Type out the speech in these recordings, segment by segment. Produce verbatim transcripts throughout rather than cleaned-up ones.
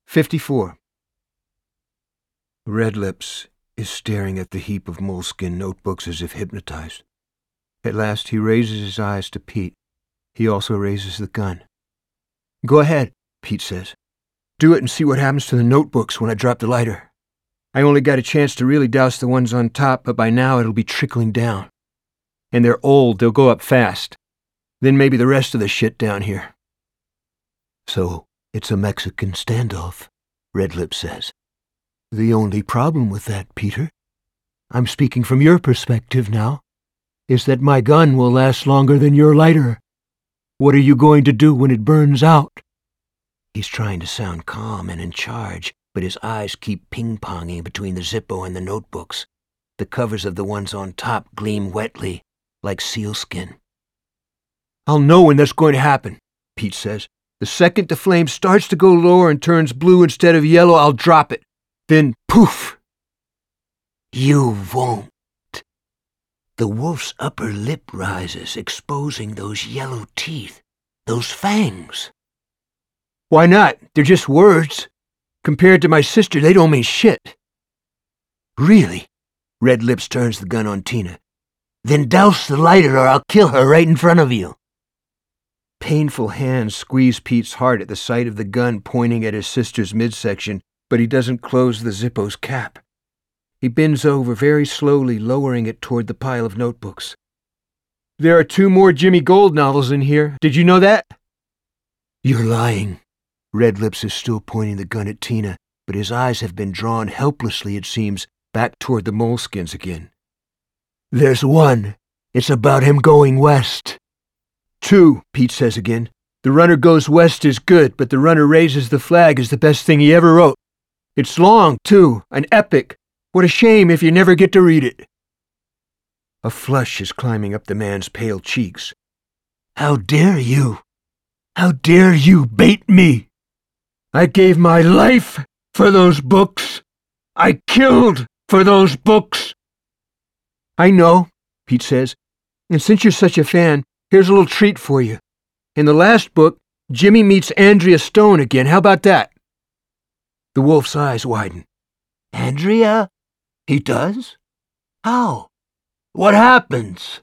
fifty-four. Red Lips is staring at the heap of moleskin notebooks as if hypnotized. At last he raises his eyes to Pete. He also raises the gun. "Go ahead," Pete says. "Do it and see what happens to the notebooks when I drop the lighter. I only got a chance to really douse the ones on top, but by now it'll be trickling down. And they're old, they'll go up fast. Then maybe the rest of the shit down here." "So it's a Mexican standoff," Red Lips says. "The only problem with that, Peter, I'm speaking from your perspective now, is that my gun will last longer than your lighter. What are you going to do when it burns out?" He's trying to sound calm and in charge, but his eyes keep ping-ponging between the Zippo and the notebooks. The covers of the ones on top gleam wetly, like sealskin. "I'll know when that's going to happen," Pete says. "The second the flame starts to go lower and turns blue instead of yellow, I'll drop it. Then, poof!" "You won't." The wolf's upper lip rises, exposing those yellow teeth, those fangs. "Why not? They're just words. Compared to my sister, they don't mean shit." "Really?" Red Lips turns the gun on Tina. "Then douse the lighter or I'll kill her right in front of you." Painful hands squeeze Pete's heart at the sight of the gun pointing at his sister's midsection, but he doesn't close the Zippo's cap. He bends over very slowly, lowering it toward the pile of notebooks. "There are two more Jimmy Gold novels in here. Did you know that?" "You're lying." Red Lips is still pointing the gun at Tina, but his eyes have been drawn helplessly, it seems, back toward the moleskins again. "There's one. It's about him going west." "Two," Pete says again. "The runner goes west is good, but the runner raises the flag is the best thing he ever wrote. It's long, too, an epic. What a shame if you never get to read it." A flush is climbing up the man's pale cheeks. "How dare you? How dare you bait me? I gave my life for those books. I killed for those books." "I know," Pete says. "And since you're such a fan, here's a little treat for you. In the last book, Jimmy meets Andrea Stone again. How about that?" The wolf's eyes widen. "Andrea? He does? How? What happens?"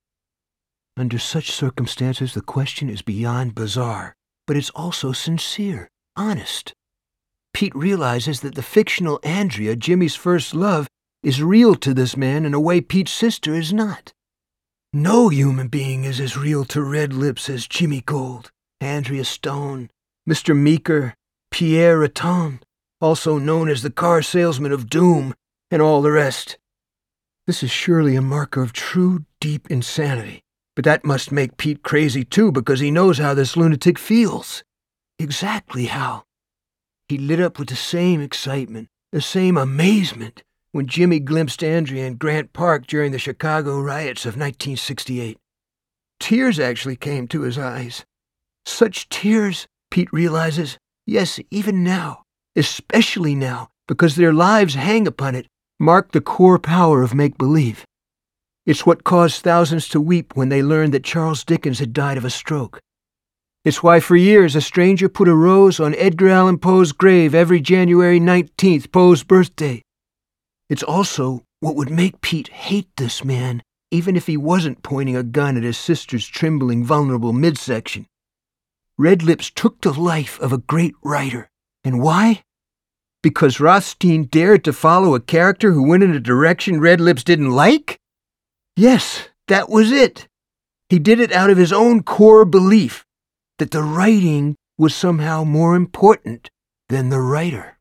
Under such circumstances, the question is beyond bizarre, but it's also sincere, honest. Pete realizes that the fictional Andrea, Jimmy's first love, is real to this man in a way Pete's sister is not. No human being is as real to Red Lips as Jimmy Gold, Andrea Stone, Mister Meeker, Pierre Raton, also known as the car salesman of doom, and all the rest. This is surely a marker of true, deep insanity. But that must make Pete crazy too, because he knows how this lunatic feels. Exactly how. He lit up with the same excitement, the same amazement, when Jimmy glimpsed Andrea in Grant Park during the Chicago riots of nineteen sixty-eight. Tears actually came to his eyes. Such tears, Pete realizes, yes, even now, especially now, because their lives hang upon it, mark the core power of make-believe. It's what caused thousands to weep when they learned that Charles Dickens had died of a stroke. It's why for years a stranger put a rose on Edgar Allan Poe's grave every January nineteenth, Poe's birthday. It's also what would make Pete hate this man, even if he wasn't pointing a gun at his sister's trembling, vulnerable midsection. Red Lips took the life of a great writer. And why? Because Rothstein dared to follow a character who went in a direction Red Lips didn't like? Yes, that was it. He did it out of his own core belief that the writing was somehow more important than the writer.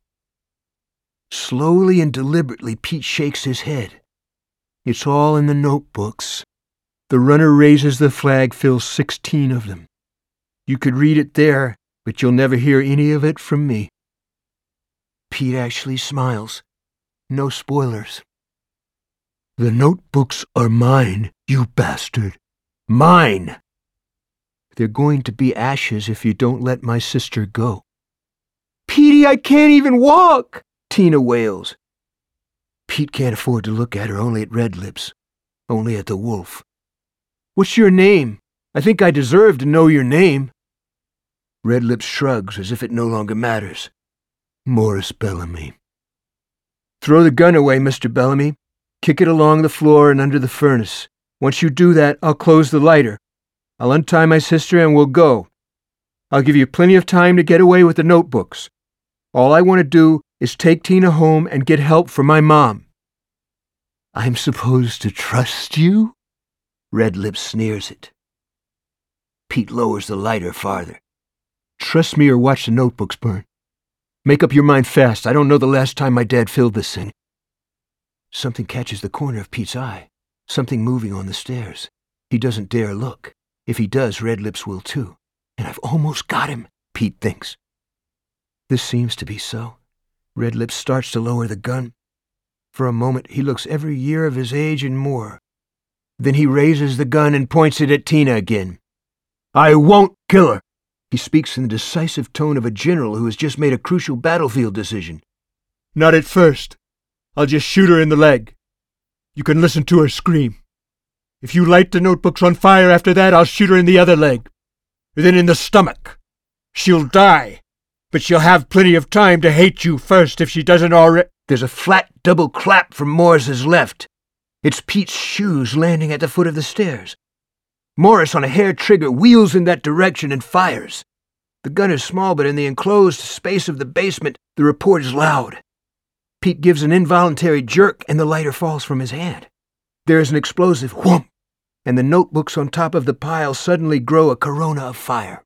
Slowly and deliberately, Pete shakes his head. It's all in the notebooks. The runner raises the flag fills sixteen of them. You could read it there, but you'll never hear any of it from me. Pete actually smiles. No spoilers. The notebooks are mine, you bastard. Mine! They're going to be ashes if you don't let my sister go. Petey, I can't even walk, Tina wails. Pete can't afford to look at her only at Red Lips, only at the wolf. What's your name? I think I deserve to know your name. Red Lips shrugs as if it no longer matters. Morris Bellamy. Throw the gun away, Mister Bellamy. Kick it along the floor and under the furnace. Once you do that, I'll close the lighter. I'll untie my sister and we'll go. I'll give you plenty of time to get away with the notebooks. All I want to do is take Tina home and get help for my mom. I'm supposed to trust you? Red Lips sneers it. Pete lowers the lighter farther. Trust me or watch the notebooks burn. Make up your mind fast. I don't know the last time my dad filled this thing. Something catches the corner of Pete's eye. Something moving on the stairs. He doesn't dare look. If he does, Red Lips will too. And I've almost got him, Pete thinks. This seems to be so. Red Lips starts to lower the gun. For a moment, he looks every year of his age and more. Then he raises the gun and points it at Tina again. I won't kill her. He speaks in the decisive tone of a general who has just made a crucial battlefield decision. Not at first. I'll just shoot her in the leg. You can listen to her scream. If you light the notebooks on fire after that, I'll shoot her in the other leg. Then in the stomach. She'll die, but she'll have plenty of time to hate you first if she doesn't already... There's a flat double clap from Morris's left. It's Pete's shoes landing at the foot of the stairs. Morris, on a hair trigger, wheels in that direction and fires. The gun is small, but in the enclosed space of the basement, the report is loud. Pete gives an involuntary jerk, and the lighter falls from his hand. There is an explosive whoomp, and the notebooks on top of the pile suddenly grow a corona of fire.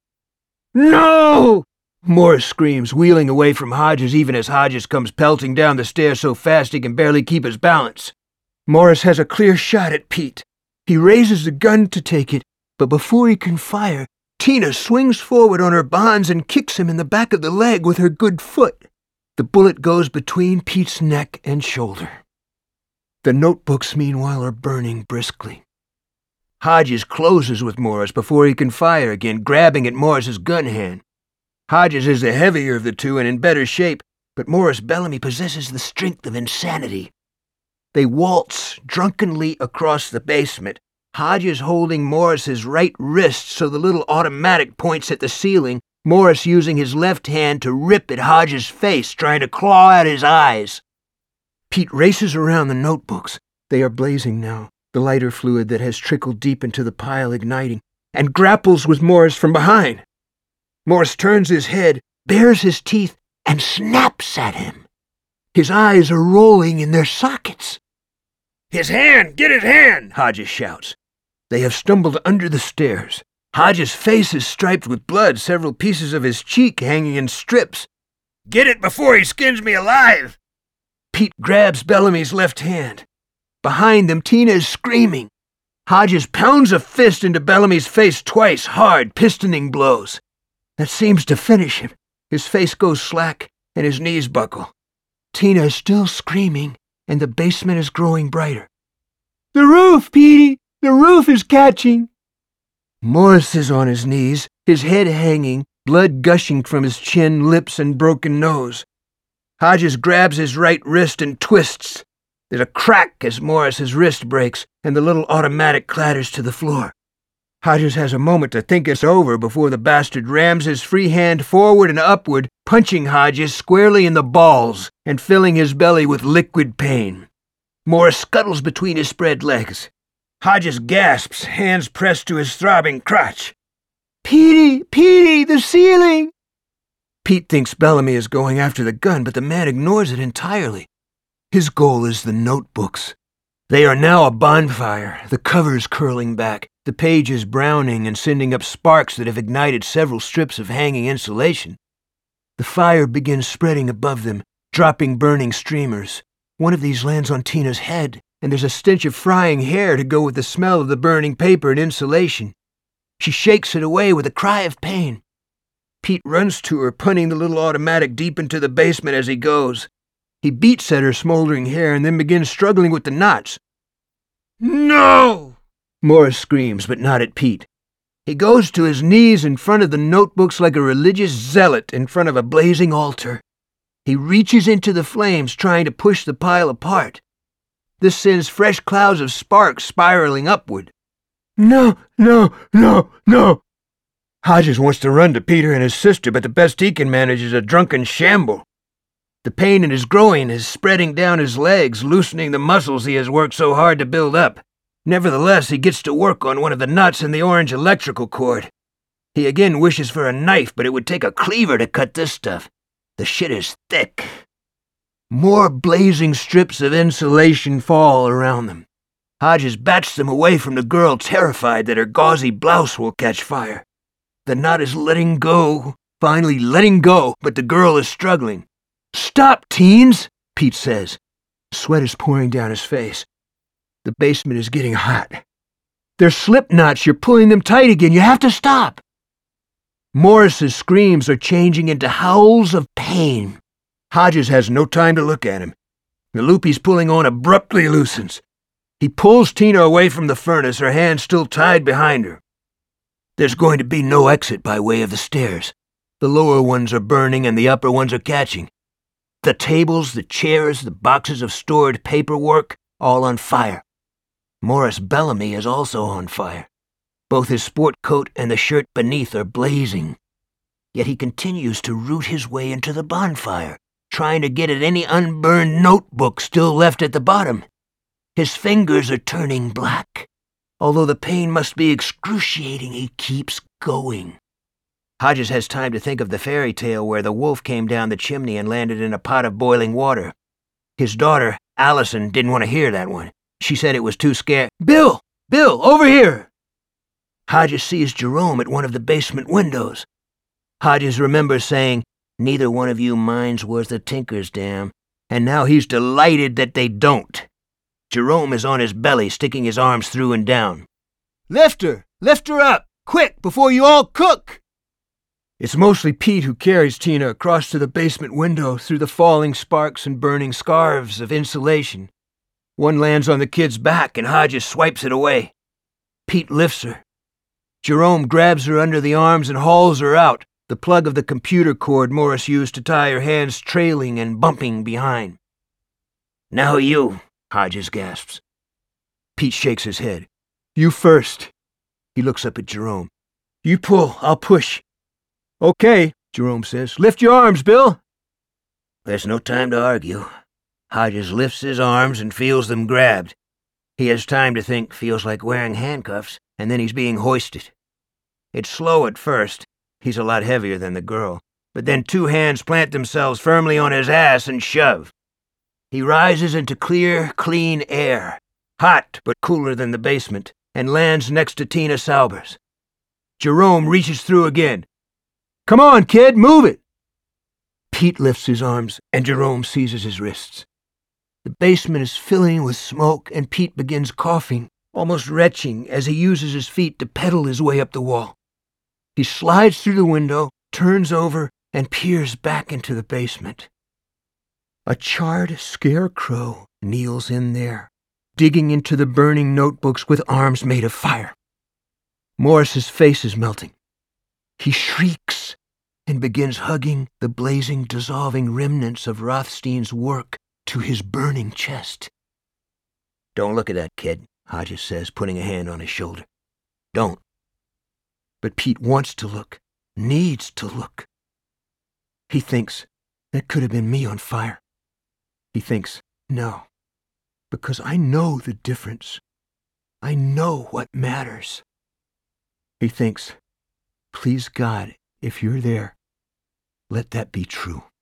No! Morris screams, wheeling away from Hodges even as Hodges comes pelting down the stairs so fast he can barely keep his balance. Morris has a clear shot at Pete. He raises the gun to take it, but before he can fire, Tina swings forward on her bonds and kicks him in the back of the leg with her good foot. The bullet goes between Pete's neck and shoulder. The notebooks, meanwhile, are burning briskly. Hodges closes with Morris before he can fire again, grabbing at Morris's gun hand. Hodges is the heavier of the two and in better shape, but Morris Bellamy possesses the strength of insanity. They waltz drunkenly across the basement, Hodges holding Morris's right wrist so the little automatic points at the ceiling, Morris using his left hand to rip at Hodges' face, trying to claw out his eyes. Pete races around the notebooks. They are blazing now, the lighter fluid that has trickled deep into the pile igniting, and grapples with Morris from behind. Morris turns his head, bares his teeth, and snaps at him. His eyes are rolling in their sockets. His hand! Get his hand! Hodges shouts. They have stumbled under the stairs. Hodges' face is striped with blood, several pieces of his cheek hanging in strips. Get it before he skins me alive! Pete grabs Bellamy's left hand. Behind them, Tina is screaming. Hodges pounds a fist into Bellamy's face twice, hard, pistoning blows. That seems to finish him. His face goes slack, and his knees buckle. Tina is still screaming, and the basement is growing brighter. The roof, Petey! The roof is catching! Morris is on his knees, his head hanging, blood gushing from his chin, lips, and broken nose. Hodges grabs his right wrist and twists. There's a crack as Morris's wrist breaks, and the little automatic clatters to the floor. Hodges has a moment to think it's over before the bastard rams his free hand forward and upward, punching Hodges squarely in the balls and filling his belly with liquid pain. Morris scuttles between his spread legs. Hodges gasps, hands pressed to his throbbing crotch. Petey! Petey! The ceiling! Pete thinks Bellamy is going after the gun, but the man ignores it entirely. His goal is the notebooks. They are now a bonfire, the covers curling back, the pages browning and sending up sparks that have ignited several strips of hanging insulation. The fire begins spreading above them, dropping burning streamers. One of these lands on Tina's head, and there's a stench of frying hair to go with the smell of the burning paper and insulation. She shakes it away with a cry of pain. Pete runs to her, punting the little automatic deep into the basement as he goes. He beats at her smoldering hair and then begins struggling with the knots. No! Morris screams, but not at Pete. He goes to his knees in front of the notebooks like a religious zealot in front of a blazing altar. He reaches into the flames, trying to push the pile apart. This sends fresh clouds of sparks spiraling upward. No, no, no, no! Hodges wants to run to Peter and his sister, but the best he can manage is a drunken shamble. The pain in his groin is spreading down his legs, loosening the muscles he has worked so hard to build up. Nevertheless, he gets to work on one of the nuts in the orange electrical cord. He again wishes for a knife, but it would take a cleaver to cut this stuff. The shit is thick. More blazing strips of insulation fall around them. Hodges bats them away from the girl, terrified that her gauzy blouse will catch fire. The nut is letting go, finally letting go, but the girl is struggling. "Stop, teens," Pete says. Sweat is pouring down his face. The basement is getting hot. "They're slip knots. You're pulling them tight again. You have to stop." Morris's screams are changing into howls of pain. Hodges has no time to look at him. The loop he's pulling on abruptly loosens. He pulls Tina away from the furnace, her hands still tied behind her. There's going to be no exit by way of the stairs. The lower ones are burning and the upper ones are catching. The tables, the chairs, the boxes of stored paperwork, all on fire. Morris Bellamy is also on fire. Both his sport coat and the shirt beneath are blazing. Yet he continues to root his way into the bonfire, trying to get at any unburned notebook still left at the bottom. His fingers are turning black. Although the pain must be excruciating, he keeps going. Hodges has time to think of the fairy tale where the wolf came down the chimney and landed in a pot of boiling water. His daughter, Allison, didn't want to hear that one. She said it was too scary. "Bill! Bill, over here!" Hodges sees Jerome at one of the basement windows. Hodges remembers saying, "Neither one of you mind's worth a tinker's dam," and now he's delighted that they don't. Jerome is on his belly, sticking his arms through and down. "Lift her! Lift her up! Quick, before you all cook!" It's mostly Pete who carries Tina across to the basement window through the falling sparks and burning scarves of insulation. One lands on the kid's back and Hodges swipes it away. Pete lifts her. Jerome grabs her under the arms and hauls her out, the plug of the computer cord Morris used to tie her hands trailing and bumping behind. "Now you," Hodges gasps. Pete shakes his head. "You first." He looks up at Jerome. "You pull, I'll push." "Okay," Jerome says. "Lift your arms, Bill." There's no time to argue. Hodges lifts his arms and feels them grabbed. He has time to think, feels like wearing handcuffs, and then he's being hoisted. It's slow at first. He's a lot heavier than the girl. But then two hands plant themselves firmly on his ass and shove. He rises into clear, clean air, hot but cooler than the basement, and lands next to Tina Saubers. Jerome reaches through again. "Come on, kid, move it!" Pete lifts his arms, and Jerome seizes his wrists. The basement is filling with smoke, and Pete begins coughing, almost retching, as he uses his feet to pedal his way up the wall. He slides through the window, turns over, and peers back into the basement. A charred scarecrow kneels in there, digging into the burning notebooks with arms made of fire. Morris's face is melting. He shrieks and begins hugging the blazing, dissolving remnants of Rothstein's work to his burning chest. "Don't look at that, kid," Hodges says, putting a hand on his shoulder. "Don't." But Pete wants to look, needs to look. He thinks, that could have been me on fire. He thinks, no, because I know the difference. I know what matters. He thinks, please God, if you're there, let that be true.